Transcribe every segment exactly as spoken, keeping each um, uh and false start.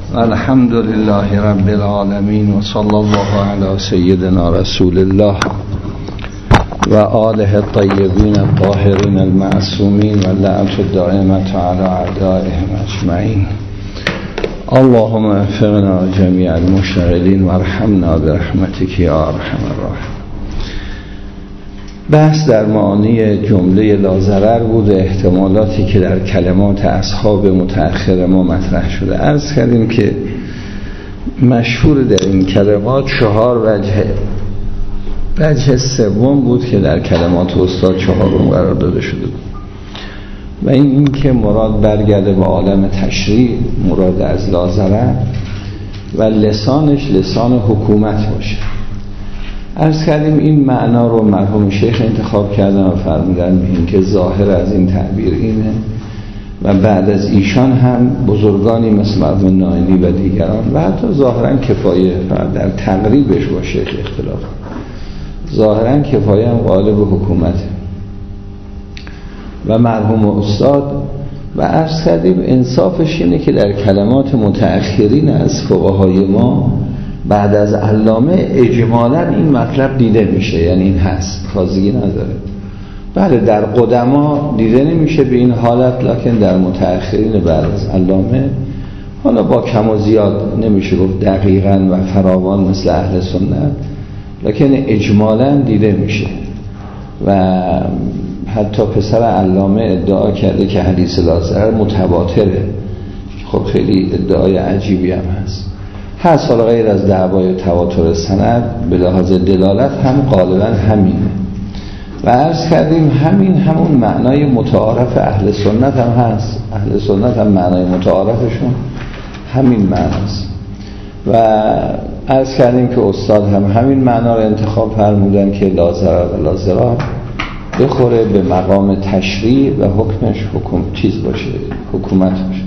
الحمد لله رب العالمين وصلى الله على سيدنا رسول الله و آله الطیبین الطاهرین المعصومین و لعنت الدائمة على اعدائهم اجمعین. اللهم وفقنا جميع المشتغلین وارحمنا برحمتك یا ارحم الراحمین. بحث در معانی جمله لا ضرر بود، احتمالاتی که در کلمات اصحاب متأخر ما مطرح شده. عرض کردیم که مشهور در این کلمات چهار وجه، وجه سوم بود که در کلمات استاد چهارم قرار داده شده بود و این این که مراد برگرده به عالم تشریع، مراد از لا ضرر و لسانش لسان حکومت باشه. عرض کردیم این معنا رو مرحوم شیخ انتخاب کردن و فرمودن به این که ظاهر از این تعبیر اینه و بعد از ایشان هم بزرگانی مثل مرحوم نائینی و دیگران و حتی ظاهرا کفایه در تقریبش با شیخ اختلاف، ظاهرا کفایه هم غالب حکومته و مرحوم استاد. و عرض کردیم انصافش اینه که در کلمات متأخرین از فقهای ما بعد از علامه اجمالا این مطلب دیده میشه، یعنی این هست، تازگی نداره. بله در قدما دیده نمیشه به این حالت، لکن در متأخرین بعد از علامه حالا با کم و زیاد نمیشه گفت دقیقاً و فراوان مثل اهل سنت، لکن اجمالا دیده میشه. و حتی پسر علامه ادعا کرده که حدیث لا ضرر متواتره. خب خیلی ادعای عجیبی هم هست. هست حالا غیر از دعوای تواتر سند به لحاظ دلالت هم غالبا همینه. و عرض کردیم همین همون معنای متعارف اهل سنت هم هست. اهل سنت هم معنای متعارفشون همین معناست. و عرض کردیم که استاد هم همین معنا رو انتخاب فرمودن که لا ضرر و لا ضرار بخوره به مقام تشریع و حکمش حکم چیز باشه، حکومت باشه.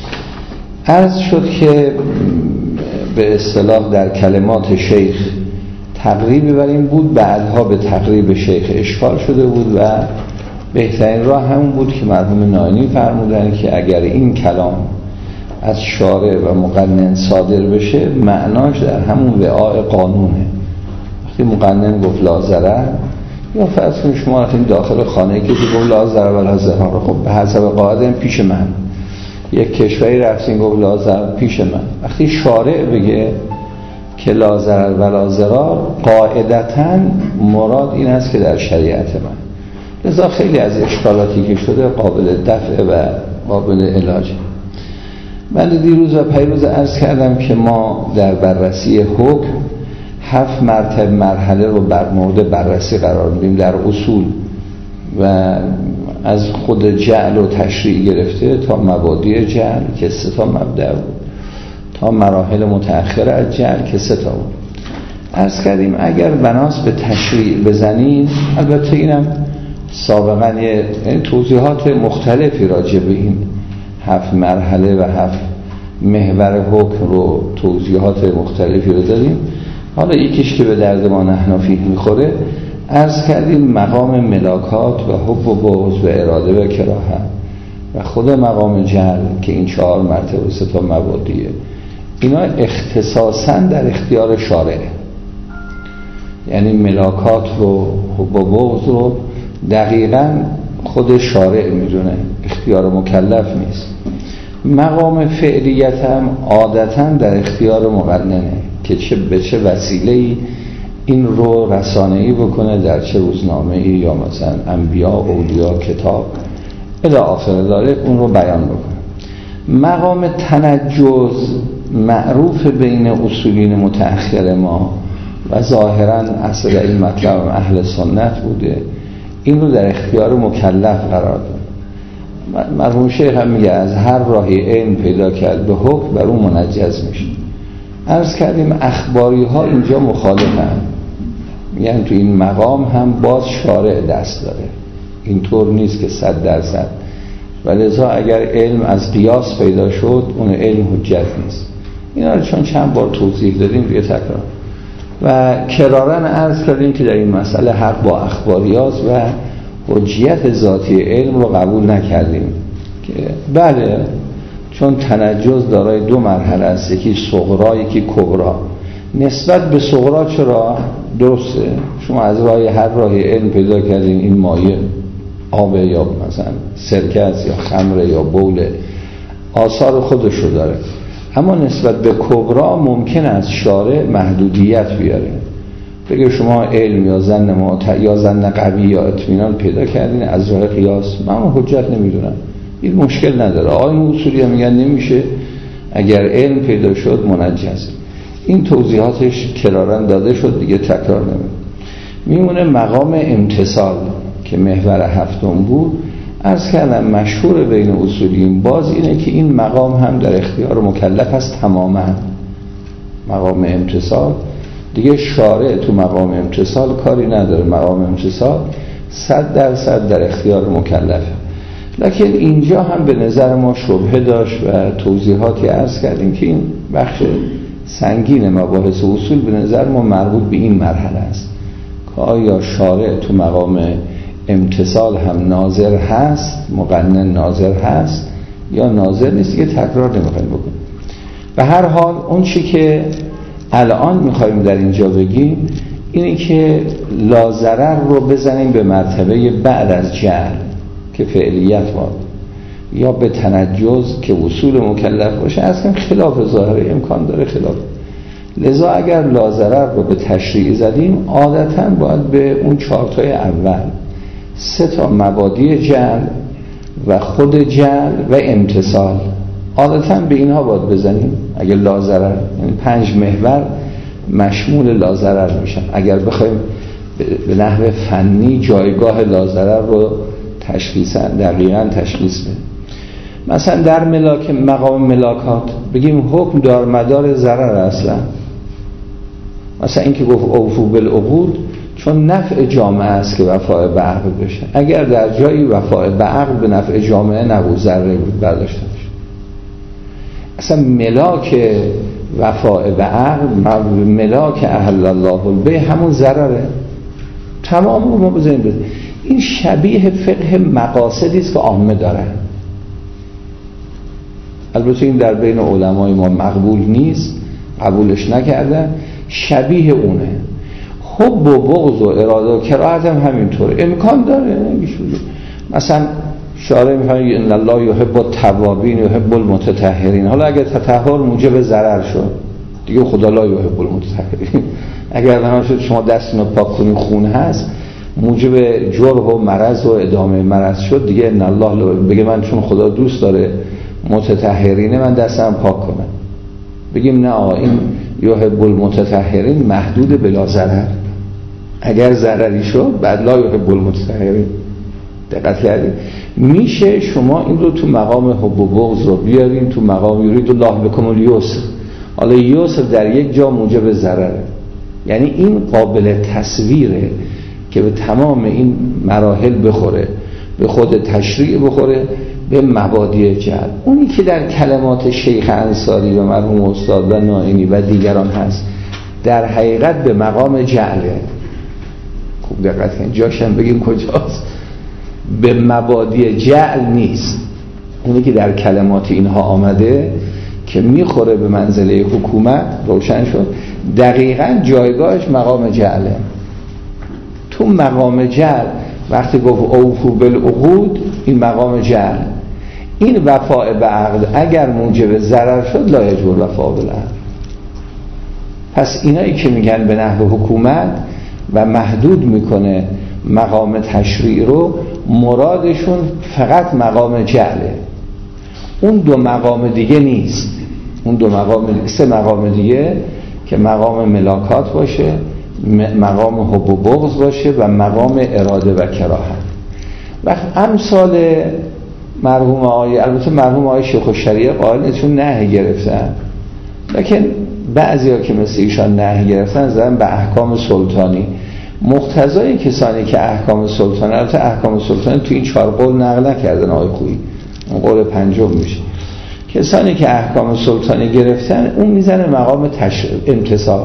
عرض شد که به اصطلاح در کلمات شیخ تقریبی بر این بود، بعدها به تقریب شیخ اشکال شده بود و بهترین راه همون بود که مرحوم نائینی فرمودن که اگر این کلام از شارع و مقنن صادر بشه معناش در همون وعاء قانونه. وقتی مقنن گفت لا ضرر، یا فرض کنید شما رفتین داخل خانه کسی گفت لا ضرر ولا ضرار، خب به حسب قاعده پیش من. یک کشوری رفتین گفت لا ضرر پیش من. وقتی شارع بگه که لا ضرر ولا ضرار قاعدتاً مراد این است که در شریعت من. لذا خیلی از اشکالاتی که شده قابل دفع و قابل علاجه. من دیروز و پیروز عرض کردم که ما در بررسی حکم هفت مرتبه مرحله رو بر مورد بررسی قرار میدیم در اصول و از خود جعل و تشریع گرفته تا مبادی جعل که سه تا مبدأ بود تا مراحل متأخر از جعل که سه تا بود. عرض کردیم اگر بناس به تشریع بزنیم، البته اینم سابقا یه توضیحات مختلفی راجع به این هفت مرحله و هفت محور حکم رو توضیحات مختلفی رو دادیم. حالا یکیش که به درد ما احنافی میخوره، عرض کردیم مقام ملاکات و حب و بغض و اراده و کراهت و خود مقام جعل که این چهار مرتبه سه تا مبادیه، اینا اختصاصا در اختیار شارعه. یعنی ملاکات رو، حب و بغض رو دقیقاً خود شارع میدونه، اختیار مکلف نیست. مقام فعلیت هم عادتاً در اختیار مقننه که چه به چه وسیله‌ای این رو رسانه‌ای بکنه، در چه روزنامه‌ای یا مثلا انبیا، اولیا، کتاب الی آخر داره اون رو بیان بکنه. مقام تنجز معروف بین اصولین متأخر ما و ظاهراً اصل این مطلب اهل سنت بوده، این رو در اختیار مکلف قرار داد. مرحوم شیخ هم میگه از هر راهی علم پیدا کرد به حکم بر اون منجز میشه. عرض کردیم اخباری ها اینجا مخالفن، میگن تو این مقام هم باز شارع دست داره، اینطور نیست که صد درصد. ولذا اگر علم از قیاس پیدا شد اون علم حجت نیست. اینا رو چون چند بار توضیح دادیم بیه تکرار و کرارن عرض کردیم که در این مسئله حق با اخباریاست و حجیت ذاتی علم رو قبول نکردیم که بله چون تنجز دارای دو مرحله است، یکی صغرا یکی کبرا. نسبت به صغرا چرا؟ درسته شما از راه هر راه علم پیدا کردین این مایه آب یا مثلا سرکه است یا خمر یا بوله، آثار خودشو داره. اما نسبت به کبرا ممکن است شارع محدودیت بیاره، بگه شما علم یا ظن معت... یا ظن قوی یا اطمینان پیدا کردین از راه قیاس، من حجت نمیدونم، این مشکل نداره. آقای اصولی میگن نمیشه، اگر علم پیدا شد منجز. این توضیحاتش کرارن داده شد دیگه تکرار نمی‌کنم. میمونه مقام امتصال که محور هفتم بود. عرض کردم مشهور بین اصولیین باز اینه که این مقام هم در اختیار مکلف است تماما. مقام امتصال دیگه شارع تو مقام امتصال کاری نداره، مقام امتصال صد درصد در اختیار مکلفه. لکن اینجا هم به نظر ما شبهه داشت و توضیحاتی عرض کردیم که این بخش سنگین مباحث اصول به نظر ما مربوط به این مرحله است که آیا شارع تو مقام امتصال هم ناظر هست، مقنن ناظر هست یا ناظر نیست، که تکرار نمیخوایم بکنیم. به هر حال اون چی که الان میخوایم در اینجا بگیم اینه که لاضرر رو بزنیم به مرتبه بعد از جهل که فعلیت وارد، یا به تنجز که اصول مکلف باشه. اصلا خلاف ظاهره امکان داره خلاف. لذا اگر لاضرر رو به تشریع زدیم عادتاً باید به اون چارتای اول سه تا مبادی جعل و خود جعل و امتصال عادتاً به اینها باید بزنیم. اگر لاضرر یعنی پنج محور مشمول لاضرر میشن. اگر بخوایم به نحو فنی جایگاه لاضرر رو تشخیص دقیقاً تشخیص بدیم، مثلا در ملاک مقام ملاکات بگیم حکم دار مدار ضرر اصلا، مثلا اینکه گفت اوفو بالعقود چون نفع جامعه است که وفاء به عقد بشه. اگر در جایی وفاء به عقد به نفع جامعه نبود ضرر بود برداشته بشه. اصلا ملاک وفاء به عقد ملاک احل الله البیع همون ضرره. تمام رو ما بزنیم بزنیم. این شبیه فقه مقاصدی است که عامه دارن. البته این در بین علمای ما مقبول نیست، قبولش نکردن. شبیه اونه. حب و بغض و اراده و کراهت هم همینطوره، امکان داره. مثلا شارع میفهمه ان الله یحب التوابین یحب المتطهرین. حالا اگر تطهر موجب ضرر شد دیگه خدا لا یحب المتطهرین. اگر بنا شد شما دستتون رو پاک کنین خون هست موجب جرح و مرض و ادامه مرض شد دیگه ان الله بگه من چون خدا دوست داره متطهرینه من دستم پاک کنم. بگیم نه آقا این یحب المتطهرین محدود بلا ضرر. اگر ضرری شد بعد لا یحب المتطهرین. دقت کردید؟ میشه شما این رو تو مقام حب و بغض رو بیارین تو مقام یرید الله بكم اليسر. حالا یسر در یک جا موجب ضرره، یعنی این قابل تصویره که به تمام این مراحل بخوره، به خود تشریع بخوره، به مبادی جعل. اونی که در کلمات شیخ انصاری و مرحوم استاد و نائینی و دیگران هست در حقیقت به مقام جعله. خوب دقت کنید جاشم بگیم کجاست. به مبادی جعل نیست. اونی که در کلمات اینها آمده که میخوره به منزله حکومت روشن شد دقیقاً جایگاهش مقام جعله. تو مقام جعل وقتی گفت اوفو بالعقود این مقام جعل. این وفاء به عقد اگر موجب ضرر شد لا یجوز وفاء بالعقد. پس اینایی که میگن به نحو حکومت و محدود میکنه مقام تشریع رو، مرادشون فقط مقام جعله. اون دو مقام دیگه نیست. اون دو مقام سه مقام دیگه که مقام ملاکات باشه، مقام حب و بغض باشه و مقام اراده و کراهت. و امثال مرحوم آقای البته مرحوم آقای شیخ الشریعه قائل نیستون نهی گرفتن، لیکن بعضیا که مثل ایشان نهی گرفتن زدن به احکام سلطانی. مقتضای کسانی که احکام سلطانی، البته احکام سلطانی تو این چهار قول نقل نکردن آقای خویی، اون قول پنجم میشه. کسانی که احکام سلطانی گرفتن اون میزنه مقام تشریع امتصال.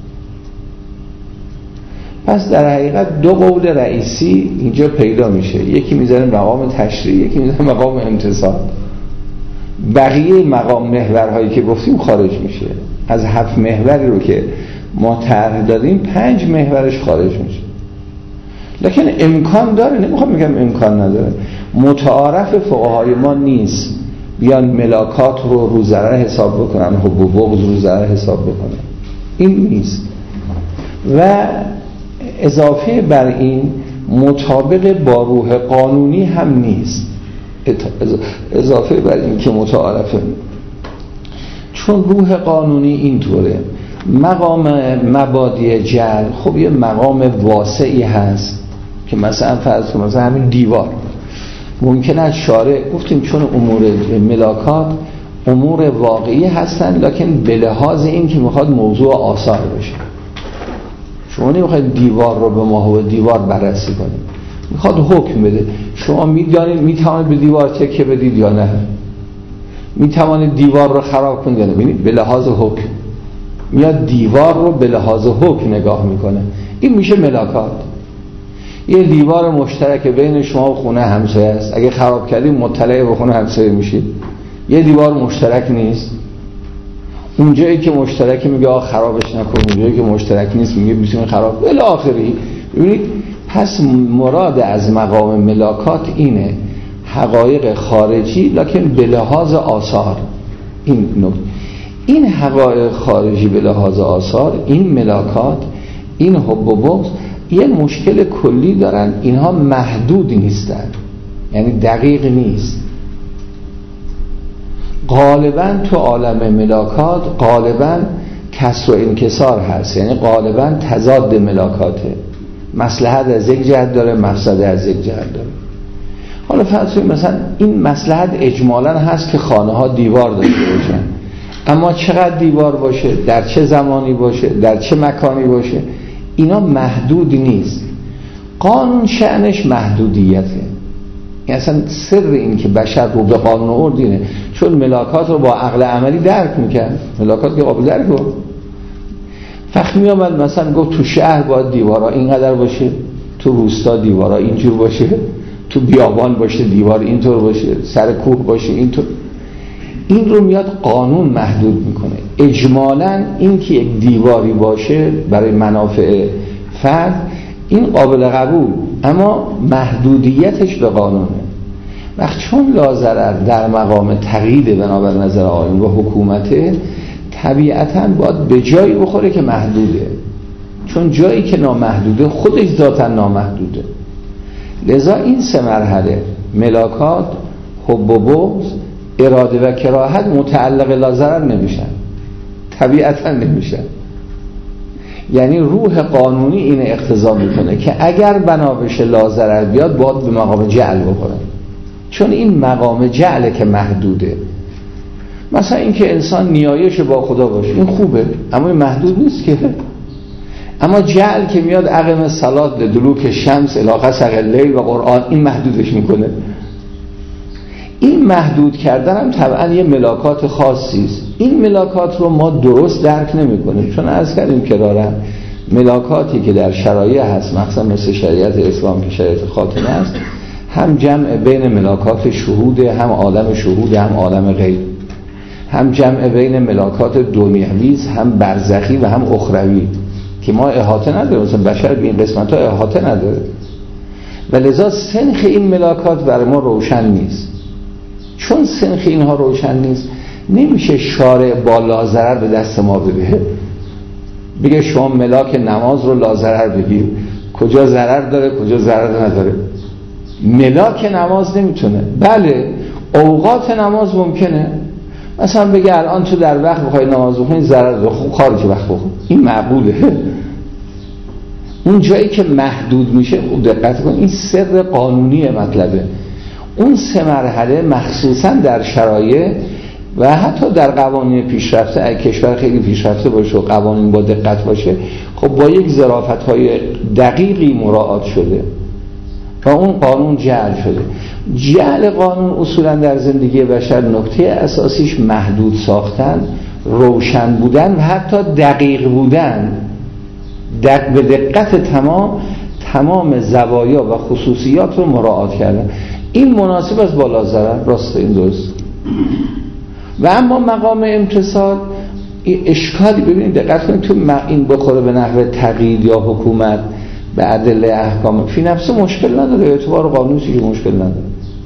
پس در حقیقت دو قول رئیسی اینجا پیدا میشه، یکی میزنه مقام تشریع، یکی میزنه مقام امتصال. بقیه مقام محورهایی که گفتیم خارج میشه. از هفت محوری رو که ما طرح دادیم پنج محورش خارج میشه. لکن امکان داره، نمیخوام بگم امکان نداره، متعارف فقهای ما نیست بیان ملاکات رو رو ضرر حساب بکنن، حب و بغض رو ضرر حساب بکنن، این نیست. و اضافه بر این مطابق با روح قانونی هم نیست، اضافه بر این که متعارفه. چون روح قانونی اینطوره، مقام مبادی جعل خب یه مقام واسعی هست که مثلا فرض کنیم مثلا همین دیوار ممکنه از شارع گفتیم چون امور ملاکات امور واقعی هستن، لکن به لحاظ این که میخواد موضوع آثار بشه. شما نمیخواید دیوار رو به ماهو دیوار بررسی کنید، میخواد حکم بده. شما میدانید میتوانید به دیوار تکیه بدید یا نه، میتوانید دیوار رو خراب کنید یا نه. ببینید به لحاظ حکم میاد دیوار رو به لحاظ حکم نگاه میکنه. این میشه ملاکات. یه دیوار مشترک بین شما و خونه همسایه است، اگه خراب کردید مطلع به خونه همسایه میشید. یه دیوار مشترک نیست، اونجایی که مشترک میگه آ خرابش نکن، اونجایی که مشترک نیست میگه میتونه خراب الی آخری. ببینید پس مراد از مقام ملاکات اینه، حقایق خارجی لکن به لحاظ آثار. این نکته، این حقایق خارجی به لحاظ آثار، این ملاکات، این حب و بغض یه مشکل کلی دارن، اینها محدود نیستن، یعنی دقیق نیست. غالبا تو عالم ملاکات غالبا کسر و انکسار هست، یعنی غالبا تضاد ملاکاته، مصلحت از یک جهت داره، مفسده از یک جهت داره. حالا فرض کنید مثلا این مصلحت اجمالاً هست که خانه ها دیوار داشته باشن، اما چقدر دیوار باشه، در چه زمانی باشه، در چه مکانی باشه، اینا محدود نیست. قانون شأنش محدودیته. این اصلا سر این که بشر رو به قانون آورد اینه، چون ملاکات رو با عقل عملی درک میکرد، ملاکات که قابل درک بود. فقط می آمد مثلا گفت تو شهر باید دیوارا اینقدر باشه، تو روستا دیوارا اینجور باشه، تو بیابان باشه دیوار اینطور باشه، سر کوه باشه اینطور. این رو میاد قانون محدود میکنه. اجمالاً این که یک دیواری باشه برای منافع فرد این قابل قبول، اما محدودیتش به قانونه. وقت چون لاضرر در مقام تقیید بنابر نظر آیین و حکومته، طبیعتاً باید به جایی بخوره که محدوده، چون جایی که نامحدوده خودش ذاتاً نامحدوده. لذا این سه مرحله ملاکات، حب و بغض، اراده و کراهت متعلق لاضرر نمیشن، طبیعتاً نمیشن. یعنی روح قانونی این اقتضا میکنه که اگر بنا بشه لاضرر بیاد باید به مقام جعل بخوره، چون این مقام جعله که محدوده. مثلا اینکه انسان نیایش با خدا باشه این خوبه، اما این محدود نیست که. اما جعل که میاد اقم الصلاة لدلوک شمس الی غسق اللیل و قرآن، این محدودش میکنه. این محدود کردن هم طبعا یه ملاکات خاصی است. این ملاکات رو ما درست درک نمی کنیم، چون عرض کردیم که دارن ملاکاتی که در شرایع هست، مثلا مثل شریعت اسلام که شریعت خاتمه است، هم جمع بین ملاکات شهود، هم عالم شهود، هم عالم غیب، هم جمع بین ملاکات دنیوی، هم برزخی و هم اخروی که ما احاطه نداریم. مثلا بشر به این قسمت ها احاطه نداره و لذا سنخ این ملاکات برای ما روشن نیست. چون سنخ اینها روشن نیست، نمیشه شارع با لاضرر به دست ما بده، بگه شما ملاک نماز رو لاضرر بگیر، کجا ضرر داره کجا ضرر نداره. ملاک نماز نمیتونه. بله اوقات نماز ممکنه، مثلا بگه الان تو در وقت بخوای نماز بخونی ضرر داره، خوب خارج وقت بخون، این مقبوله. اون جایی که محدود میشه خوب دقت کن، این سر قانونی مطلبه. اون سه مرحله مخصوصا در شرایع و حتی در قوانین پیشرفته، اگه کشور خیلی پیشرفته باشه و قوانین با دقت باشه، خب با یک ظرافت‌های دقیقی مراعات شده و اون قانون جعل شده. جعل قانون اصولا در زندگی بشر نکته اساسیش محدود ساختن، روشن بودن و حتی دقیق بودن، دق به دقت تمام تمام زوایا و خصوصیات رو مراعات کردن. این مناسب است با لاضرر. راست این درست. و اما مقام امتصال اشکالی، ببینید دقت کنید، تو این بخوره به نحو تقیید یا حکومت به ادله احکام فی نفسه مشکل نداره، اعتبار قانونی که مشکل نداره.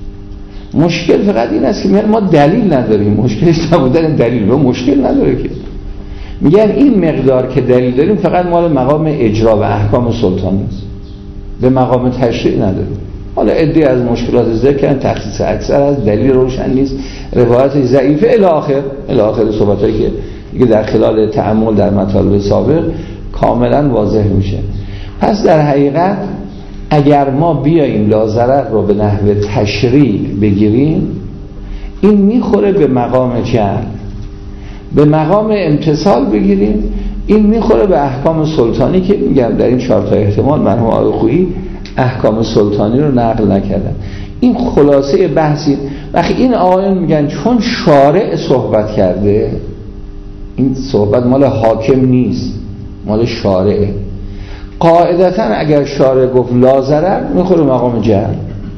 مشکل فقط این است که ما دلیل نداریم. مشکلش نبودن دلیل، و مشکل نداره که میگن این مقدار که دلیل داریم فقط مال مقام اجرا و احکام سلطان است، به مقام تشریع نداریم. حالا عده‌ای از مشکلات ذکر کردن، تخصیص اکثر از دلیل روشن نیست، روایت ضعیفه الی آخر الی آخر صحبتایی که دیگه در خلال تأمل در مطالب سابق کاملا واضح میشه. پس در حقیقت اگر ما بیاییم لاضرر رو به نحو تشریع بگیریم، این میخوره به مقام جعل. به مقام امتصال بگیریم، این میخوره به احکام سلطانی که میگم در این چهار تا احتمال مرحوم آقای خویی احکام سلطانی رو نقل نکردن. این خلاصه بحثی. وقتی این آقایان میگن چون شارع صحبت کرده، این صحبت مال حاکم نیست، مال شارعه. قاعدتاً اگر شارع گفت لا ضرر میخوره مقام جعل.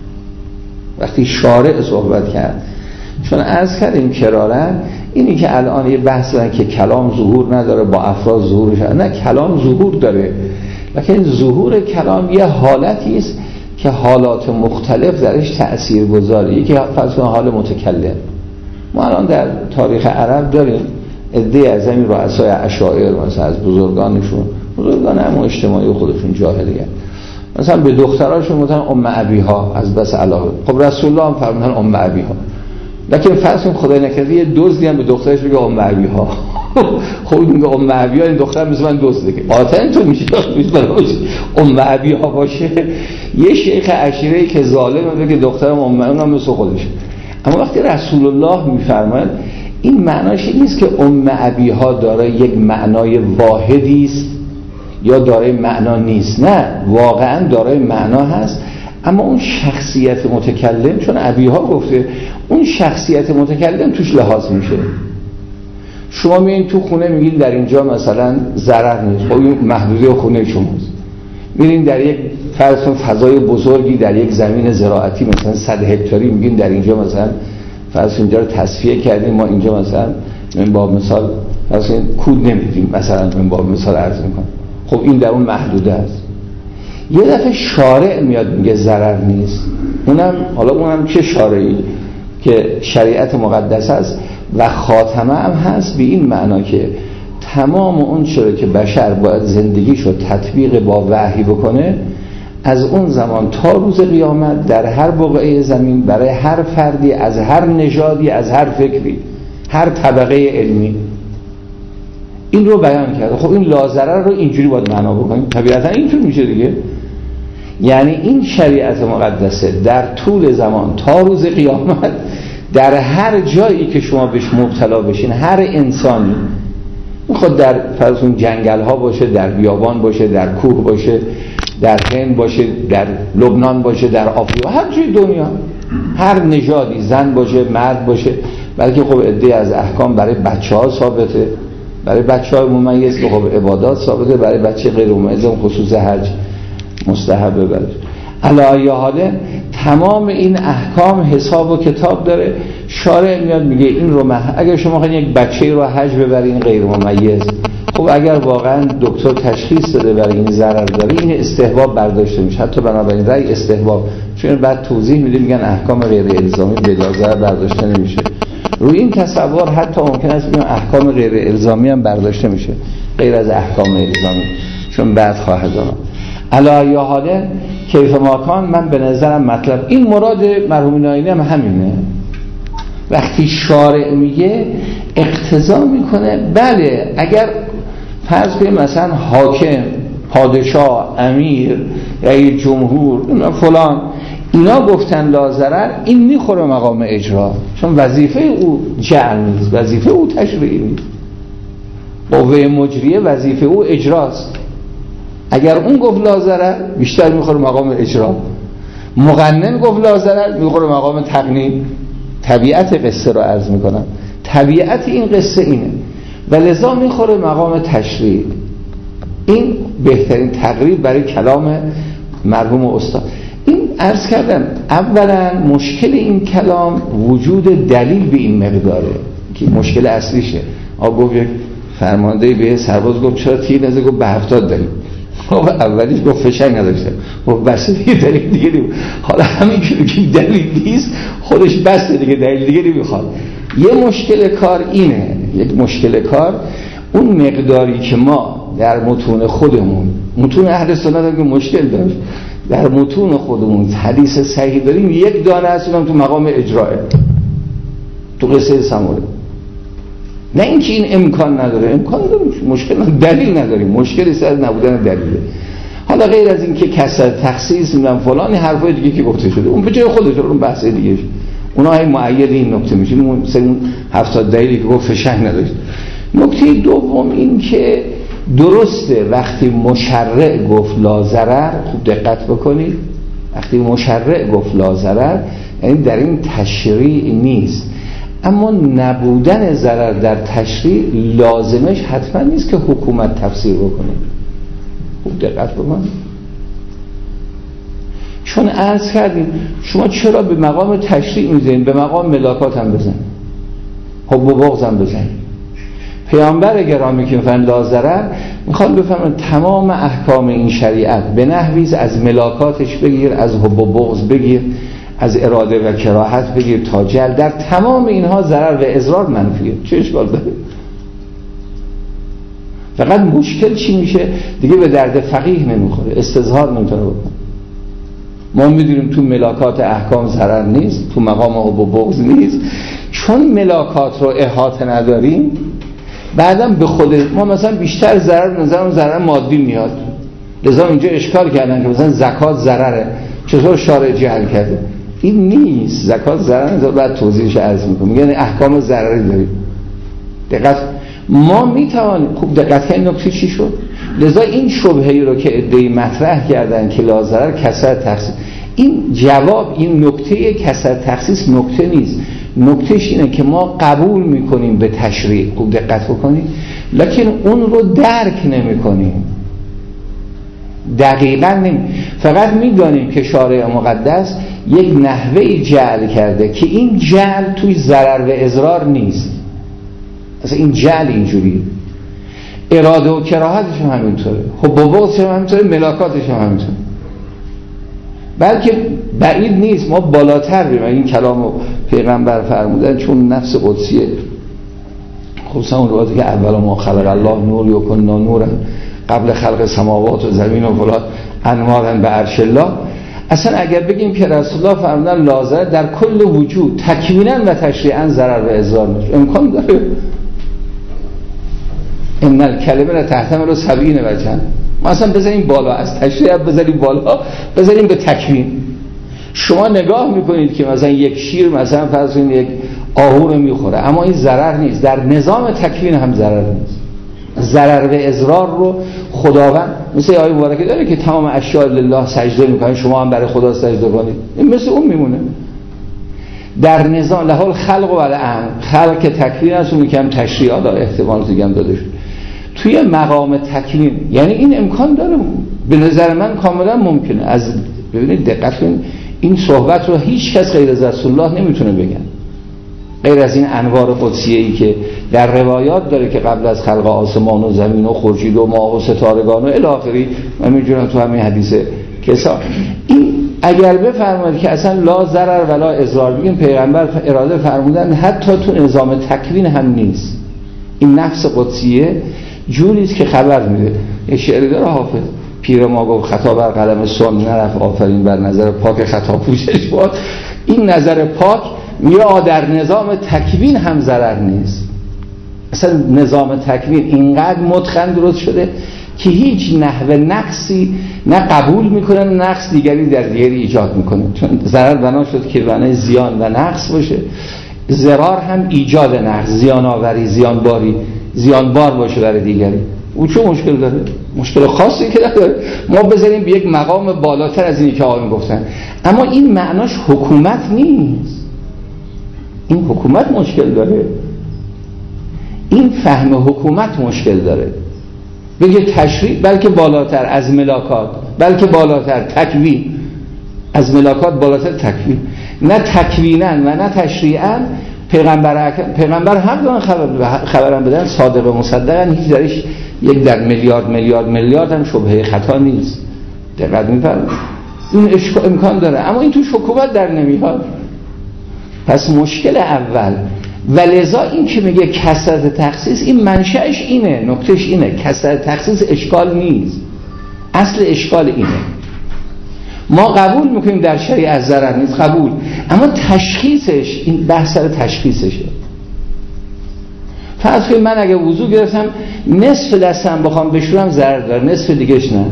وقتی شارع صحبت کرد، چون عرض کردیم کرارن اینی که الان یه بحث دارن که کلام ظهور نداره، با افراد ظهورش نه، کلام ظهور داره، لیکن ظهور کلام یه حالتی است که حالات مختلف درش تأثیر گذاره. یکی فرض کن حال متکلم. ما الان در تاریخ عرب داریم عده‌ای از همین رؤسای اشاعره مثلا از بزرگانشون، بزرگان هم اجتماعی خودشون جاهلیه، مثلا به دختراشون میگن ام ابیها از بس علاقه. خب رسول الله هم فرمودن ام ابیها، لیکن فرض کن خدای نکرده یه دزدی هم به دخترش بگه ام ابیها. خب میگه ام ابیها، این دختر مثل من دزده که قاطعا تو میشه ام ابیها باشه. یه شیخ عشیره‌ای که ظالمه بگه دخترم ام ابیها مثل خودش. اما وقتی رسول الله میفرماید این معناش نیست که ام ابیها داره یک معنای واحدی است یا داره معنا نیست، نه، واقعا داره معنا هست. اما اون شخصیت متکلم، چون ابیها گفته، اون شخصیت متکلم توش لحاظ میشه. شما میین تو خونه میگین در اینجا مثلا ضرر نیست، خب این محدوده خونه شماست. میرین در یک فرض فضای بزرگی در یک زمین زراعتی مثلا صد هکتاری، میگین در اینجا مثلا فرض اینجا رو تصفیه کردیم، ما اینجا مثلا من با مثال فرض کود نمیدیم، مثلا من با مثال عرض میکنم. خب این در اون محدوده است. یه دفعه شارع میاد میگه ضرر نیست، اونم حالا اونم چه شارعی که شریعت مقدس است و خاتمه هم هست، به این معنا که تمام اون چیزی که بشر باید زندگیشو تطبیق با وحی بکنه، از اون زمان تا روز قیامت در هر بقعه زمین برای هر فردی از هر نژادی، از هر فکری، هر طبقه علمی این رو بیان کرده. خب این لاضرر رو اینجوری باید معنا بکنیم، طبیعتا اینجور میشه دیگه. یعنی این شریعت مقدسه در طول زمان تا روز قیامت در هر جایی که شما بهش مبتلا بشین، هر انسانی، خود در فرضون جنگل ها باشه، در بیابان باشه، در کوه باشه، در هند باشه، در لبنان باشه، در آفریقا، هر جای دنیا، هر نژادی، زن باشه، مرد باشه، بلکه خب عده از احکام برای بچه ها ثابته، برای بچه های ممیز که خب عبادات ثابته، برای بچه غیر ممیز هم خصوص حج مستحبه. بله علی حاله تمام این احکام حساب و کتاب داره. شارع میاد میگه این رو مح... اگر شما خواهید یک بچه رو حج ببرین غیر ممیز، خب اگر واقعا دکتر تشخیص داده برای این ضرر داره، این استحباب برداشته میشه، حتی بنابراین رأی استحباب، چون بعد توضیح میده میگن احکام غیر الزامی بلا ضرر برداشته نمیشه. روی این تصور حتی ممکن است بگم احکام غیر الزامی هم برداشته میشه غیر از احکام الزامی، چون بعد خواهد آمد. علی حاله کیف ماکان، من به نظرم مطلب این مراد مرحوم ناینی هم همینه. وقتی شارع میگه اقتضا میکنه بله اگر فرض کنیم مثلا حاکم، پادشاه، امیر، رئیس جمهور، فلان اینا گفتن لا ضرر، این میخوره مقام اجرا، چون وظیفه او جعل نیست، وظیفه او تشریع نیست. قوه مجریه وظیفه او اجراست. اگر اون گفت لا ضرر بیشتر میخوره مقام اجرا، مقنن گفت لا ضرر میخوره مقام تقنین. طبیعت قصه رو عرض میکنم، طبیعت این قصه اینه و لذا میخوره مقام تشریع. این بهترین تقریب برای کلام مرحوم استاد. این عرض کردم اولا مشکل این کلام وجود دلیل به این مقداره که مشکل اصلیشه. آقا گفت یک فرمانده به سرباز گفت چرا تیر نزد؟ گفت به هفتاد دلیل. خب اولیش گفت فشنگ نداشته، خب بس دیگه دلیل دیگه نیم. حالا همین که دلیل نیست خودش بسته دیگه، دلیل دیگه نمیخواد. یه مشکل کار اینه، یک مشکل کار اون مقداری که ما در متون خودمون، متون اهل سنت هم که مشکل داشت، در متون خودمون حدیث صحیح داریم، یک دانه هستیم تو مقام اجراه، تو قصه سموره. نه اینکه این امکان نداره، امکان داره، مشکل نداره، دلیل نداریم، مشکلی سر نبودن دلیله. حالا غیر از این که کسر تخصیص میدن فلان حرفای دیگه که گفته شده اون به جای خودش، اون بحث دیگه، اونا های معید این نکته میشه، مثلا اون هفتاد دلیلی که گفت فشنگ نداشت. نکته دوم این که درسته وقتی مشرع گفت لا ضرر، خوب دقت بکنید، وقتی مشرع گفت لا ضرر یعنی در این تشریع نیست، اما نبودن ضرر در تشریع لازمش حتما نیست که حکومت تفسیر بکنه. خوب دقت بکنید، چون عرض کردیم شما چرا به مقام تشریع میزنید؟ به مقام ملاکات هم بزن، حب و بغض هم بزن. پیامبر گرامی که میفرمایند لا ضرر میخواد بفهمن تمام احکام این شریعت به نحوی از ملاکاتش بگیر، از حب و بغض بگیر، از اراده و کراهت بگیر تا جل، در تمام اینها ضرر و اضرار منفیه. چه اشکال داره؟ فقط مشکل چی میشه؟ دیگه به درد فقیه نمیخوره، استظهار نمیتونه بکنه. ما میدونیم تو ملاکات احکام ضرر نیست، تو مقام حب و بغض نیست، چون ملاکات رو احاطه نداریم بعدم به خود ما مثلا بیشتر ضرر نظرم ضرر مادی میاد. لذا اینجا اشکال کردن که مثلا زکات ضرره، چطور شارع جهل کرده؟ این نیست، زکات ضرر نیست، بعد توضیحش عرض میکنم. یعنی احکام ضرری داریم. دقت ما میتوانیم، خوب دقت کنید نکته چی شد؟ لذا این شبهه‌ای رو که ادعی مطرح کردن که لا ضرر کسر تخصیص، این جواب، این نکته کسر تخصیص نکته نیست، نکتهش اینه که ما قبول میکنیم به تشریع، خوب دقت بکنید، لکن اون رو درک نمی کنیم، دقیقا نمی، فقط میدانیم که شارع مقدس یک نحوه جعل کرده که این جعل توی ضرر و اضرار نیست. اصلا این جعل اینجوری، اراده و کراهتش هم همینطوره، حب و بغضش هم همینطوره، ملاکاتش هم همینطوره. بلکه بعید نیست ما بالاتر بریم. این کلامو پیغمبر فرمودن چون نفس قدسیه، خصوصا اون روایتی که اول ما خلق الله نور یکن نورا قبل خلق سماوات و زمین و فلان انوارا به عرش الله، اصلا اگر بگیم که رسول الله فرمودن لا ضرر در کل وجود تکوینا و تشریعا ضرر و اضرار نیست، امکان داره. ان الکلمه تحتمل سبعین وجها، ما اصلا بزنیم بالا، از تشریع بزنیم بالا، بزنیم به تکوین. شما نگاه میکنید که مثلا یک شیر مثلا فرض کنید یک آهو رو میخوره، اما این ضرر نیست، در نظام تکوین هم ضرر نیست. ضرر و اضرار رو خداوند مثل آیه مبارکه داره که تمام اشیاء لله سجده میکنن، شما هم برای خدا سجده کنید، این مثل اون میمونه. در نظام له الخلق و الامر، خلق تکوین است، اون میگم تشریعات احتمال دیگه هم داده شد توی مقام تکوین، یعنی این امکان داره، به نظر من کاملا ممکنه. از ببینید دقت کنید، این صحبت رو هیچ کس غیر از رسول الله نمیتونه بگن، غیر از این انوار قدسیه‌ای که در روایات داره که قبل از خلق آسمان و زمین و خورشید و ماه و ستارگان و الی آخره، من می‌دونم تو همین حدیث کسا این اگر بفرمایید که اصلا لا ضرر ولا اضرار، بگیم پیغمبر اراده فرمودن حتی تو نظام تکوین هم نیست. این نفس قدسیه جوریست که خبر میده. یه شعری داره حافظ، پیر ما گفت خطا بر قلم سن نرفت، آفرین بر نظر پاک خطا پوشش باد. این نظر پاک یا در نظام تکوین هم ضرر نیست. اصلا نظام تکوین اینقدر متقن درست شده که هیچ نحوه نقصی نه قبول میکنه نه نقص دیگری در دیگری ایجاد میکنه، چون ضرر بنا شد که معنی زیان و نقص باشه، ضرار هم ایجاد نقص، زیان آوری، زیان باری، زیان بار باشه برای دیگری. او چه مشکل داره؟ مشکل خاصی که نداره. ما بذاریم به یک مقام بالاتر از اینی که آقایون گفتن. اما این معناش حکومت نیست، این حکومت مشکل داره، این فهم حکومت مشکل داره. بگه تشریع، بلکه بالاتر از ملاکات، بلکه بالاتر تکوین، از ملاکات بالاتر تکوین، نه تکوینن و نه تشریعن. پیغمبر پیغمبر حق دارن خبر خبرم بدن، صادق و مصدقن، هیچ درش یک در میلیارد میلیارد میلیارد هم شبهه خطا نیست. دقت می‌فرمایید این اشکال امکان داره، اما این تو حکومت در نمیاد. پس مشکل اول ولذا این که میگه کثرت تخصیص، این منشأش اینه، نکتهش اینه، کثرت تخصیص اشکال نیست، اصل اشکال اینه. ما قبول میکنیم در شریعت ضرر نیست، قبول، اما تشخیصش، این بحث سر تشخیصشه. فرض کنید من اگه وضو گرفتم نصف دستم بخوام بشورم ضرر داره، نصف دیگهش نه،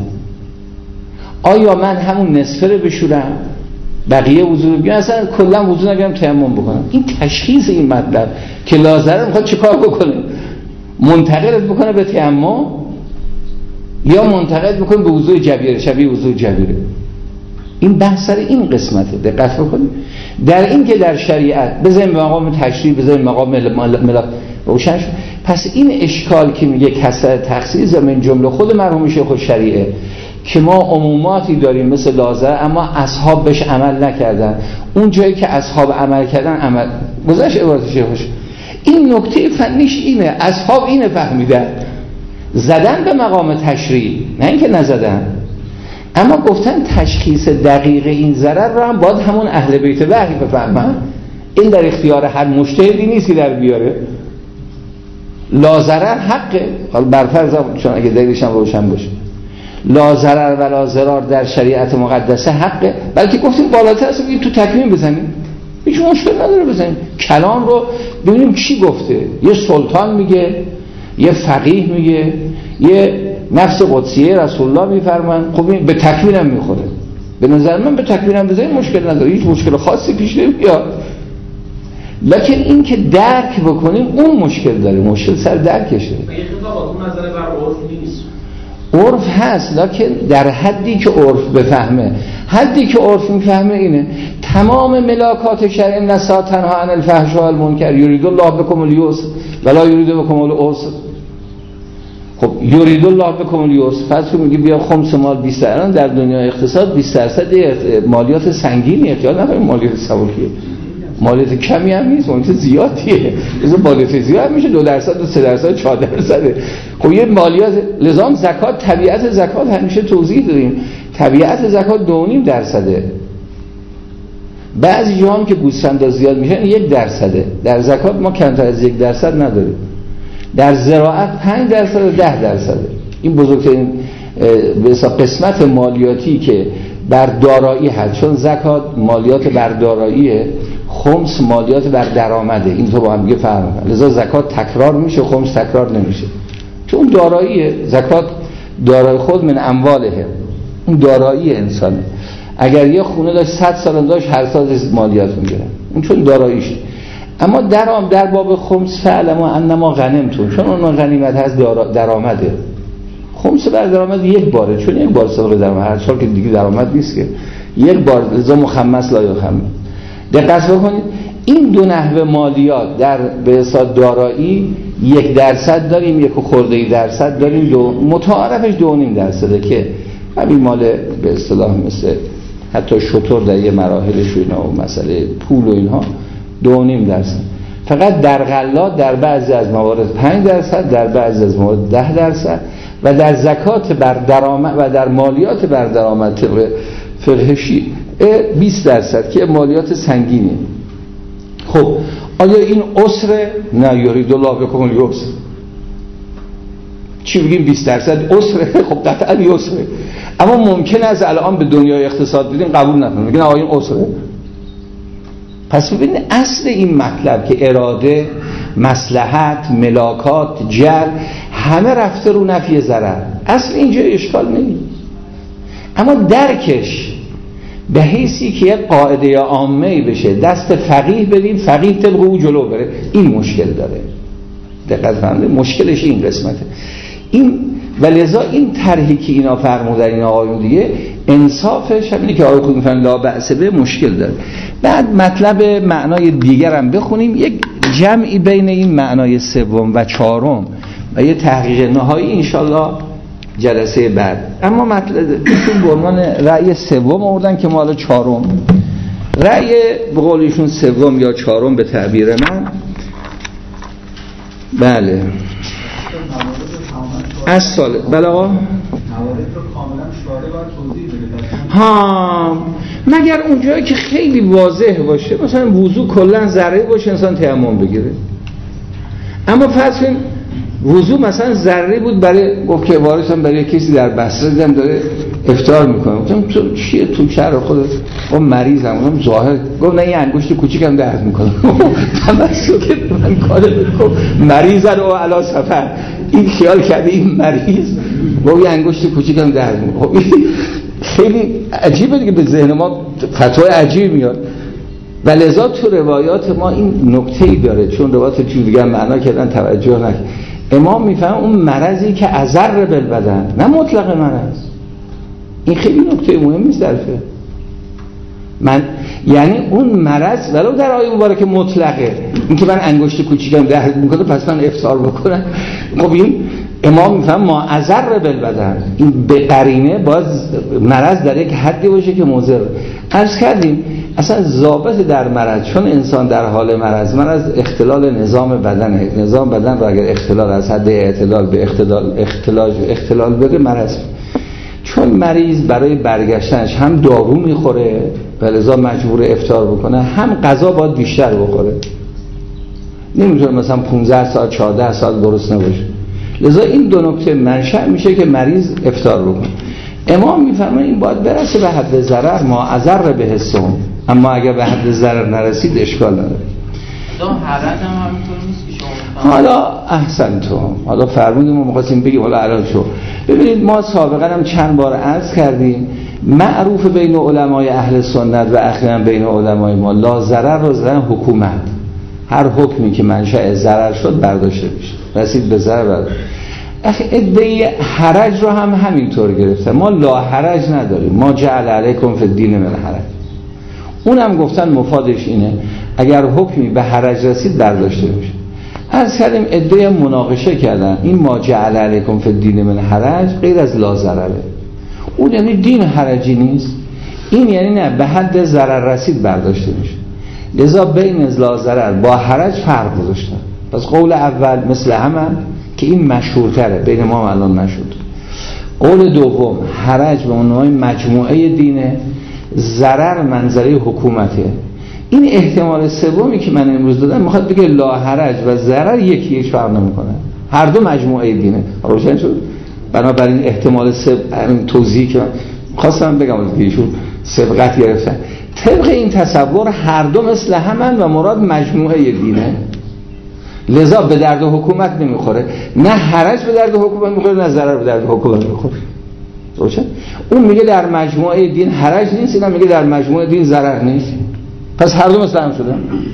آیا من همون نصفه رو بشورم بقیه وضو رو بگیرم، اصلا کلا وضو نگیرم تیمم بکنم؟ این تشخیص این مطلب که لازره میخواد چیکار بکنه؟ منتقلت بکنه به تیمم یا منتقل بکنه به وضو جبیره، شبیه وضو جبیره؟ این بحث سر این قسمته. دقت بکنید در این که در شریعت بذاریم مقام تشریع، بذاریم مقام ملاک روشن شد. پس این اشکال که میگه کثرت تخصیص من جمله خود مرحوم شیخ الشریعه که ما عموماتی داریم مثل لازره اما اصحاب بهش عمل نکردن، اون جایی که اصحاب عمل کردن عمل گذاشت عبارت شیخش. این نکته فنیش اینه، اصحاب اینه فهمیدن، زدن به مقام تشریع، نه اینکه نزدن، اما گفتن تشخیص دقیق این ضرر رو هم باید همون اهل بیت وحی بفهمن. این در اختیار هر مجتهدی نیستی در بیاره. لا ضرر حقه، حالا برفرض چون اگه دلیلش هم روشن باشه، لا ضرر و لا ضرار در شریعت مقدسه حقه، بلکه گفتیم بالاتر است بگید تو تکوین بزنیم، هیچ مشکل نداره بزنیم. کلام رو ببینیم کی گفته، یه سلطان میگه، یه فقیه میگه، یه نفس قدسیه رسول الله میفرمان، خب این به تکوینم میخوره. به نظر من به تکوینم بزنیم مشکل نداره، هیچ مشکل خاصی پیش نمیاد. لکن این که درک بکنیم اون مشکل داره، مشکل سر درکشه. یه خطاب اون نظر بر عرف نیست، عرف هست لکن در حدی که عرف بفهمه. حدی که عرف میفهمه اینه تمام ملاکات شرع نسا تنها عن الفحشاء والمنکر یرید الله بكم اليسر ولا یرید بكم العسر. خب یرید الله بكم اليسر، پس تو میگی بیا خمس مال بیست درصد در دنیای اقتصاد بیست درصد مالیات سنگینی اختیار نکنیم، مالیات سبکیه، مالیات کمی هم نیست، مالیات زیادیه. مثلا مالیات زیاد میشه دو درصد و سه درصد چهار درصده. خب یه مالیات لزوم زکات، طبیعت زکات همیشه توضیح دادیم، طبیعت زکات دو و نیم درصده. بعضی جاها هم که گوسفندا زیاد میشن یک درصده. در زکات ما کمتر از یک درصد نداریم. در زراعت پنج درصد و ده درصده. این بزرگترین به حساب قسمت مالیاتی که بر دارایی هست، چون زکات مالیات بر داراییه، خمس مالیات بر درآمده، این تو با هم دیگه فرق می‌کنه. لذا زکات تکرار میشه، خمس تکرار نمیشه، چون داراییه. زکات دارای خود من امواله، اون دارایی انسانه. اگر یه خونه داشت صد سال داشت هر سال مالیات میگیره، اون چون داراییش. اما درام در باب خمس فعلم انما غنمتون، چون اون غنیمت هست درآمده. خمس بر درآمد یک باره، چون یک بار صدق درآمد، هر سال که دیگه درآمد نیست که یک بار، لذا مخمس لا یخمس. دقت بکنید این دو نحوه مالیات در به حساب دارایی یک درصد داریم، یک خورده درصد داریم، دو متعارفش دو و نیم درصده که همین مال به اصطلاح مثل حتی شطور در یه مراحلش و اینا و مسئله پول و اینها دو و نیم درصد. فقط در غلات در بعضی از موارد پنج درصد، در بعضی از موارد ده درصد و در زکات بر درآمد و در مالیات بر درآمد طبق فقه شیعه بیست درصد که مالیات سنگینه. خب آیا این عسره؟ نه، یرید الله بكم اليسر. چی بگیم بیست درصد عسره؟ خب قطعا یسره. اما ممکن است الان به دنیای اقتصاد بدین قبول نکنه، میگن آقا این عسره. پس ببینید اصل این مطلب که اراده، مصلحت، ملاکات، جر همه رفته رو نفی ضرر، اصل اینجا اشکال نیست. اما درکش به حیثی که یک قاعده یا عامه‌ای بشه، دست فقیه بدیم، فقیه طبق او جلو بره، این مشکل داره. دقت فرمودید مشکلش این قسمته. این ولذا این طرحی که اینا فرمودن این آقایون دیگه انصافش همینه که آقای خود میفرمایند لا بأس به مشکل داره. بعد مطلب معنای دیگر هم بخونیم، یک جمعی بین این معنای سوم و چهارم و یه تحقیق نهایی انشالله جلسه بعد. اما مطلب ایشون به عنوان رأی سوم آوردن که ما حالا چهارم رأی به قول ایشون سوم یا چهارم به تعبیر من، بله از سال بله آقا ها، مگر اونجایی که خیلی واضح باشه، مثلا وضو کلا ذره باشه انسان تیمم بگیره. اما فرض کن وضو مثلا ذره بود، برای گفت که وارثم برای کسی در بصره دیدم داره افطار میکنه، گفتم تو چیه تو شهر خودت؟ گفت مریضم. گفتم ظاهر، گفت نه یه انگشت کوچیکم درد میکنه. تمسک من کار بکن مریضن و علی سفر، این خیال کرده این مریض گفت یه انگشت کوچیکم درد میکنه. خیلی عجیبه دیگه، به ذهن ما فتوای عجیب میاد. و لذا تو روایات ما این نکته‌ای داره، چون روایات چیز دیگه معنا کردن توجه نکن. امام میفهم اون مرضی که اضر بالبدن، نه مطلق مرض. این خیلی نکته مهمی نیست در فقه. من یعنی اون مرض ولو در آیه مبارکه مطلقه، این که من انگشت کوچیکم درد میکنه پس من افطار بکنم، خب این امام میفهم ما اضر بالبدن، این به قرینه باز مرض در یک حدی باشه که مضر. عرض کردیم اصلا ضابط در مرض، چون انسان در حال مرض، مرض اختلال نظام بدنه، نظام بدن را اگر اختلال از حد اعتدال به اختلال اختلال اختلال بره مرض. چون مریض برای برگشتنش هم دارو میخوره و لذا مجبور افطار بکنه، هم غذا باید بیشتر بخوره، نمیتونه مثلا پانزده ساعت چهارده ساعت درست نباشه. لذا این دو نکته منشأ میشه که مریض افطار بکنه. امام میفرماید این باید برسه به حد ضرر، ما اضر به حسم، اما اگر به حد ضرر نرسید اشکال نداره. دام حرج هم همینطور نیست که شما حالا احسن تو حالا فرمودیم ما می‌خواستیم بگیم حالا الان شو. ببینید ما سابقا هم چند بار عرض کردیم معروف بین علمای اهل سنت و اخیراً بین علمای ما لا ضرر و ضرر حکومت، هر حکمی که منشأ ضرر شد برداشته میشه، رسید به ضرر. ادعای حرج رو هم همینطور گرفتن، ما لا حرج نداریم، ما جعل علیکم فی الدین من حرج. اونم گفتن مفادش اینه اگر حکمی به حرج رسید برداشته میشه. از کردیم ادعای مناقشه کردن این ما جعل علیکم فی الدین من حرج غیر از لا ضرره، اون یعنی دین حرجی نیست، این یعنی نه به حد ضرر رسید برداشته میشه. لذا بین از لا ضرر با حرج فرق گذاشتن. پس قول اول مثل همه که این مشهورتره بین ما الان مشهور. قول دوم حرج به عنوان مجموعه دینه، ضرر منظره حکومته. این احتمال سومی که من امروز دادم میخواد بگه لا حرج و ضرر یکی هیچ فرق نمیکنه، هر دو مجموعه دینه. روشن شد؟ بنابراین احتمال سوم توضیحی که خواستم بگم از ایشون سبقت گرفتن طبق این تصور هر دو مثل همن و مراد مجموعه دینه، لذا به درد حکومت نمیخوره، نه حرج به درد حکومت میخوره نه ضرر به درد حکومت میخوره. روشن؟ اون میگه در مجموعه دین حرج نیست، اینم میگه در مجموعه دین ضرر نیست، پس هر دو مثل هم شدن.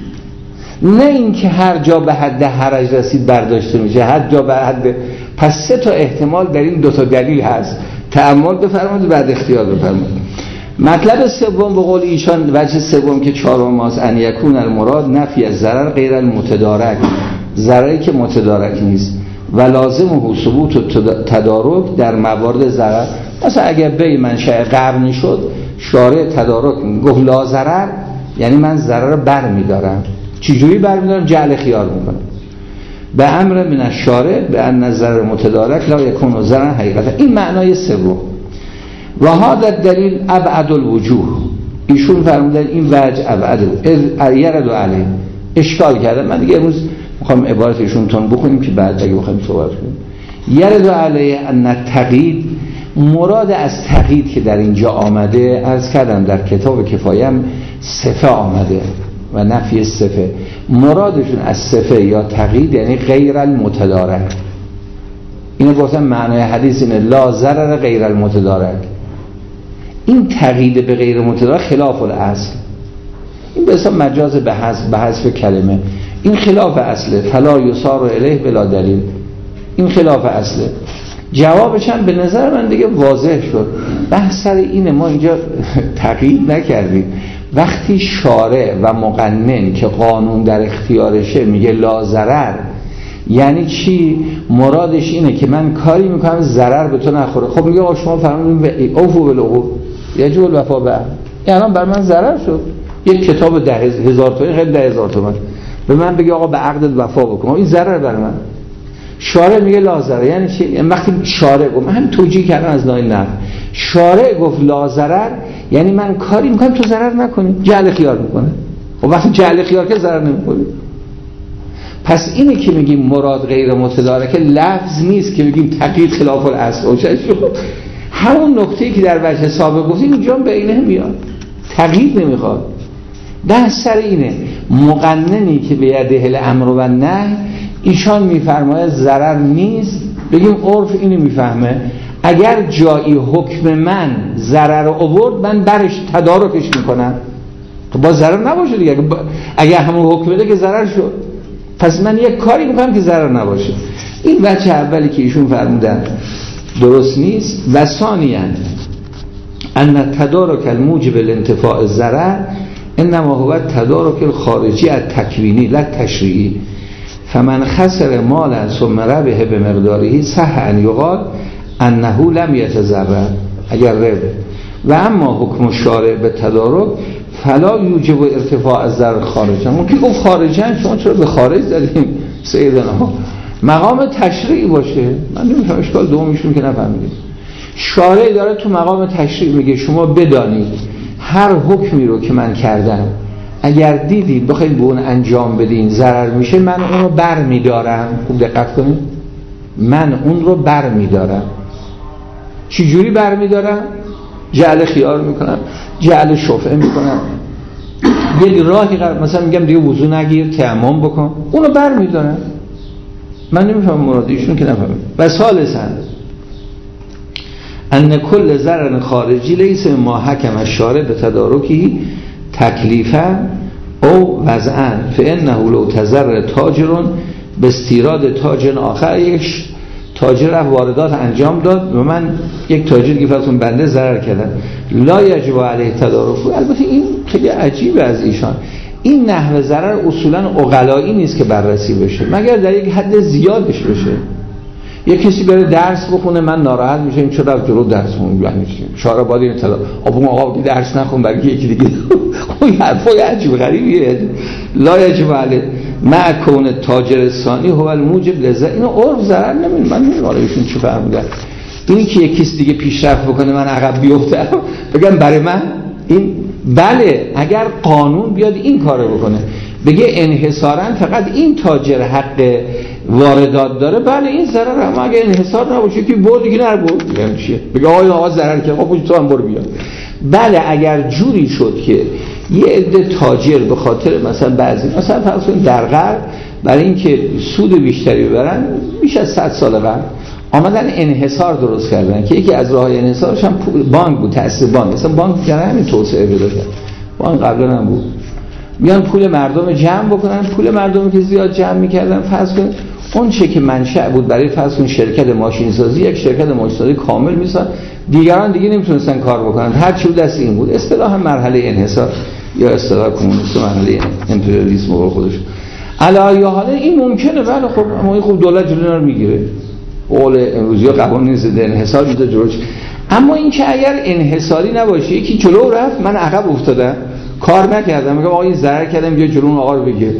نه اینکه هر جا به حد حرج رسید برداشته میشه، هر جا به حد. پس سه تا احتمال در این دو تا دلیل هست، تأمل بفرمایید بعد اختیار بفرمایید. مطلب سوم به قول ایشان وجه سوم که چهارم ماست ان یکون المراد نفی از ضرر غیر المتدارک، ضرری که متدارک نیست و لازم و ثبوت و تدارک در موارد ضرر. مثلا اگر به منشأ قبل شد شارع تدارک گفت لا ضرر، یعنی من ضرر بر میدارم. چجوری بر میدارم؟ جعل خیار میکنم به امر من الشارع به ان الضرر متدارک لا یکون ضرر حقیقتا. این معنای سوم. و هذا الدلیل ابعد الوجوه، ایشون فرمودن این وجه ابعد یرد علیه. اشکال کردم من دیگه امروز میخوام عبارت ایشون تون بخونیم که بعد دیگه بخوایم صحبت کنیم. یرد علیه ان التقیید، مراد از تقیید که در اینجا آمده عرض کردم در کتاب کفایه هم صفه آمده و نفی صفه، مرادشون از صفه یا تقیید یعنی غیر المتدارک. اینو گفتم معنای حدیث اینه لا ضرر غیر المتدارک. این تقیید به غیر متدارک خلاف الاصل، این به حساب مجاز به حذف به حذف کلمه، این خلاف اصله. فلا یصار الیه بلا دلیل، این خلاف اصله. جوابش هم به نظر من دیگه واضح شد. بحث سر اینه، ما اینجا تقیید نکردیم. وقتی شارع و مقنن که قانون در اختیارشه میگه لا ضرر، یعنی چی؟ مرادش اینه که من کاری میکنم ضرر به تو نخوره. خب میگه شما فرمودین اوفو بالعقود یجب الوفا به، یعنی بر من ضرر شد، یک کتاب ده هزار تومانی خیلی ده هزار تومان به من بگه آقا به عقدت وفا بکن، این ضرر برای من. شارع میگه لا ضرر یعنی چی؟ یعنی وقتی شارع گفت، من هم توجیه کردم از نای نه، شارع گفت لا ضرر یعنی من کاری میکنم تو ضرر نکنی، جعل خیار میکنه. خب وقتی جعل خیار که ضرر نمیکنی. پس اینه که میگیم مراد غیر متدارکه لفظ نیست که بگیم تقیید خلاف الاصل، همون نکته‌ای که در وجه سابق گفتیم اینجا به اینه میاد، تقیید نمیخواد. بحث سر اینه مقننی که به یده الامر و نهی ایشان میفرماید ضرر نیست، بگیم عرف اینو میفهمه اگر جایی حکم من ضرر رو آورد من برش تدارکش میکنم، تو با ضرر نباشه دیگه، اگر همون حکم بده که ضرر شد، پس من یک کاری میکنم که ضرر نباشه. این وجه اولی که ایشون فرمودن درست نیست. و ثانیاً ان تدارک الموجب الانتفاع الضرر انما هو تدارک الخارجی التکوینی لا تشریعی، فمن خسر مالا ثم ربح بمقداره صح ان یقال انه لم یتضرر اگر ربح. و اما حکم شارع به تدارک فلا یوجب ارتفاع الضرر خارجا. ممکن گفت خارجا، شما چرا به خارج زدیم سیدنا؟ مقام تشریعی باشه، من نمیفهم اشکال دومیشون که نفهمیدید. شارع داره تو مقام تشریع میگه شما بدانید هر حکمی رو که من کردم اگر دیدید بخواید به اون انجام بدین ضرر میشه، من اون رو بر میدارم. خوب دقت کنید، من اون رو بر میدارم. چی جوری بر میدارم؟ جعل خیار میکنم، جعل شفعه میکنم، یک راهی قرار مثلا میگم دیگه وضو نگیر تیمم بکن، اون رو بر میدارم. من نمیفهم مرادیشون که نفهمم. و ثالثاً ان کل ضرر خارجی لیس ما حکم الشارع به تدارکی تکلیفا او وضعا فانه لو تضرر تاجر به استیراد تاجر آخر، یک تاجر واردات انجام داد و من یک تاجر که فرض کن بنده ضرر کردم، لا یجب علیه تدارک. البته این خیلی عجیبه از ایشان، این نحوه ضرر اصولا عقلایی نیست که بررسی بشه مگر در یک حد زیادش بشه. یک کسی بره درس بخونه من ناراحت میشم این چرا جلو درس خون یعنی چی؟ شارع باید این اطلاع آقا آقا درس نخون برای یکی دیگه. اون حرفای عجیب غریبیه. لا یجب علیه مع کون تاجر ثانی هو الموجب لذا. اینو عرف ضرر نمیدونه. من نمیدونم ایشون چی فهمیدن. اینی که یک کسی دیگه پیشرفت بکنه من عقب بیفتم بگم برای من این بله، اگر قانون بیاد این کارو بکنه بگه انحصاراً فقط این تاجر حق واردات داره، بله این ضرر، اما اگه انحصار نباشه که برد دیگه نره برد یعنی چیه؟ بگه آقا آقا ضرر کرد خب تو هم برو بیا. بله اگر جوری شد که یه عده تاجر به خاطر مثلا بعضی مثلا فرض کنید در غرب برای اینکه سود بیشتری ببرن بیش از صد سال قبل آمدن انحصار درست کردن که یکی از راه‌های انحصارش هم بانک بود، تأسیس بانک. مثلا بانک کردن همین توسعه پیدا کرد. بانک قبلا هم بود. میان پول مردم جمع بکنن، پول مردمی که زیاد جمع می‌کردن فرض کن اون چه که منشأ بود برای فرض کن شرکت ماشین سازی، یک شرکت ماشین سازی کامل میسازن، دیگران دیگه نمیتونستن کار بکنن، هر چی دست این بود. اصطلاح مرحله انحصار یا اصطلاح کمونیست مرحله امپریالیسم و خودش. علاوه حالا این ممکنه بله خب اما این خب دولت جلوی رو میگیره. قول امروزی ها قوانین ضد انحصار میده جلوش. اما این که اگر انحصاری نباشه یکی جلو رفت من عقب افتادم کار نکردم میگم آقا این ضرر کردم بیا جلو اون آقا رو بگیر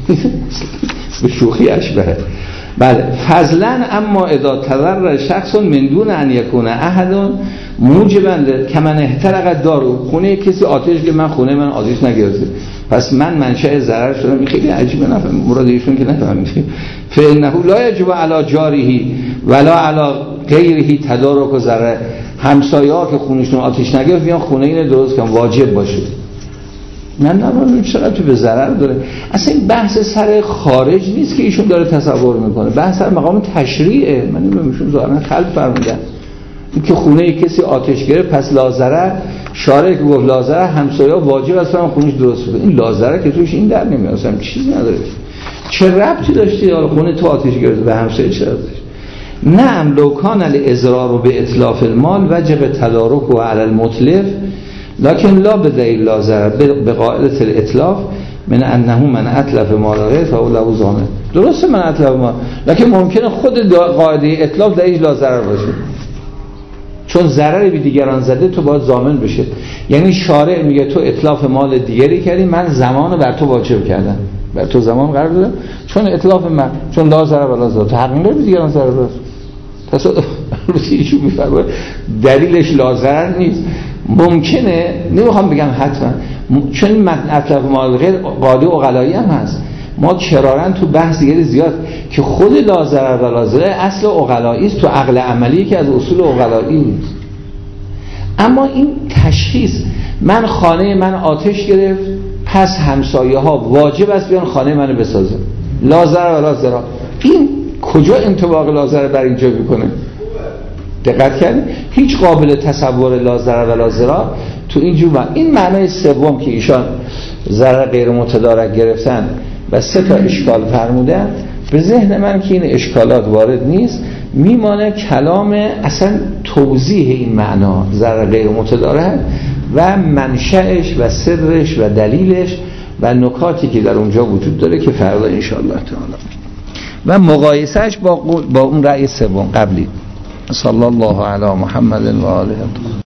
به شوخی اشبه. بله فضلا اما اذا تضرر شخص من دون ان یکون احد موجبا کمن احترق دارو، خونه کسی آتش که من خونه من آتش نگرفته پس من منشأ ضرر شدم. این خیلی عجیبه، نفهم مراد ایشون که نفهمیدیم. فانه لا یجب علی جاره ولا علی غیره تدارک ضرر. همسایه‌ها که خونشون آتش نگرفت بیان خونه اینو درست کنن واجب باشه. نه نه نه چرا تو به ضرر داره. اصلا این بحث سر خارج نیست که ایشون داره تصور میکنه، بحث سر مقام تشریعه. من نمیدونم ایشون ظاهرا خلط فرمودن این که خونه کسی آتش گرفت پس لازره، شارع که گفت لازره همسایه‌ها واجب است برام خونش درست کنه. این لازره که توش این در نمیاد، اصلا چیزی نداره. چه ربطی داشتی حالا خونه تو آتش گرفت به همسایه چه ربطی؟ نعم لو کان الاضرار به اتلاف المال وجب تدارک علی المتلف لكن لا بدلیل لازر به قاعده الاتلاف من انه من اتلف مال غیر فهو له ضامن. درسته من اتلف مال، لكن ممکنه خود قاعده اتلاف دلیل لازر باشه. چون ضرر به دیگران زده تو باید ضامن بشه. یعنی شارع میگه تو اتلاف مال دیگری کردی، من زمان رو بر تو واجب کردم، بر تو زمان قرار دادم، چون اتلاف من، چون لا ضرر ولا ضرر، تو حق نداری به دیگران ضرر برس. تصادف روزیشون میفرماید دلیلش لا ضرر نیست. ممکنه، نمیخوام بگم حتما، چون این اتلاف مال غیر قاعده عقلایی هم هست. ما کرارن تو بحث دیگه زیاد که خود لا ضرر ولا ضرر اصل عقلایی است، تو عقل عملی که از اصول عقلایی نیست. اما این تشخیص، من خانه من آتش گرفت، پس همسایه ها واجب است بیان خانه منو بسازن، لا ضرر ولا ضرر، این کجا انطباق لا ضرر بر اینجا میکنه؟ دقت کردید؟ هیچ قابل تصور لا ضرر ولا ضرر تو اینجور. این معنای سوم که ایشان ضرر غیر متدارک گرفتن و سه تا اشکال فرمودن، به ذهن من که این اشکالات وارد نیست، میمانه کلام اصلا توضیح این معنا ضرر غیر متدارک و منشأش و سرش و دلیلش و نکاتی که در اونجا وجود داره که فردا انشاءالله تعالی و مقایسهش با با اون رأی سوم قبلی. صلی الله علی محمد و آله.